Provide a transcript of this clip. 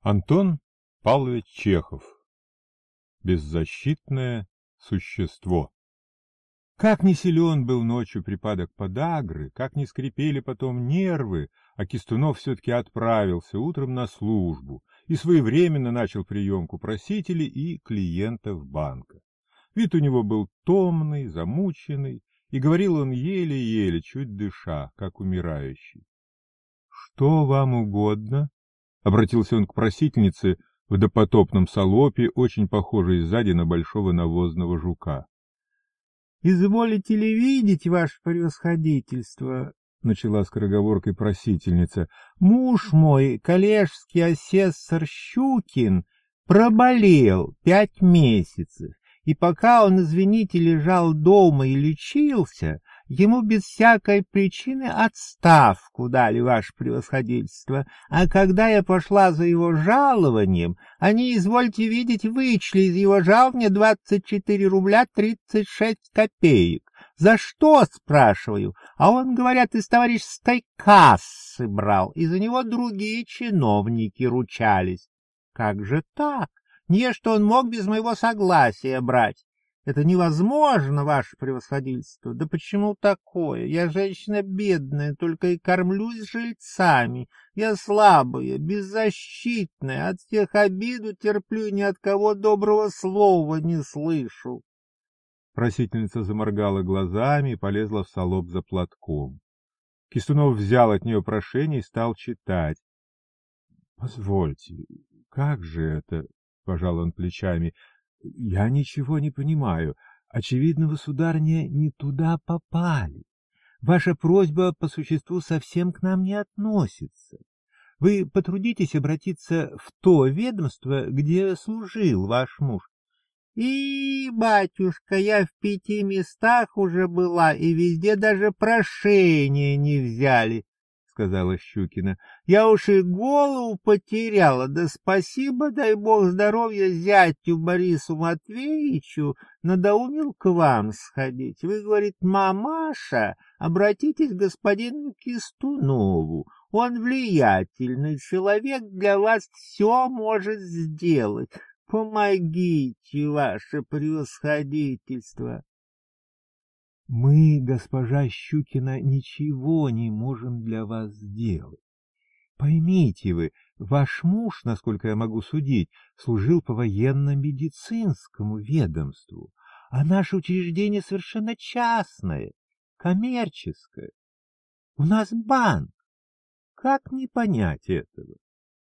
Антон Павлович Чехов. Беззащитное существо. Как не силен был ночью припадок подагры, как не скрипели потом нервы, а Кистунов все-таки отправился утром на службу и своевременно начал приемку просителей и клиентов банка. Вид у него был томный, замученный, и говорил он еле-еле, чуть дыша, как умирающий. — Что вам угодно? — обратился он к просительнице в допотопном салопе, очень похожей сзади на большого навозного жука. — Изволите ли видеть, ваше превосходительство, — начала скороговоркой просительница, — муж мой, коллежский асессор Щукин, проболел 5 месяцев, и пока он, извините, лежал дома и лечился, ему без всякой причины отставку дали, ваше превосходительство, а когда я пошла за его жалованием, они, извольте видеть, вычли из его жалования 24 рубля 36 копеек. За что, спрашиваю? А он, говорят, из товарищеской кассы брал, и за него другие чиновники ручались. Как же так? Не, что он мог без моего согласия брать. Это невозможно, ваше превосходительство. Да почему такое? Я женщина бедная, только и кормлюсь жильцами. Я слабая, беззащитная, от всех обиду терплю и ни от кого доброго слова не слышу. Просительница заморгала глазами и полезла в салоп за платком. Кистунов взял от нее прошение и стал читать. — Позвольте, как же это? — пожал он плечами. — Я ничего не понимаю. Очевидно, вы, сударыня, не туда попали. Ваша просьба по существу совсем к нам не относится. Вы потрудитесь обратиться в то ведомство, где служил ваш муж. — И, батюшка, я в 5 местах уже была, и везде даже прошения не взяли, — сказала Щукина. — Я уж и голову потеряла, да спасибо, дай бог здоровья, зятю Борису Матвеевичу надоумил к вам сходить. Вы, говорит, мамаша, обратитесь к господину Кистунову. Он влиятельный человек, для вас все может сделать. Помогите, ваше превосходительство. — Мы, госпожа Щукина, ничего не можем для вас сделать. Поймите вы, ваш муж, насколько я могу судить, служил по военно-медицинскому ведомству, а наше учреждение совершенно частное, коммерческое. У нас банк. Как не понять этого?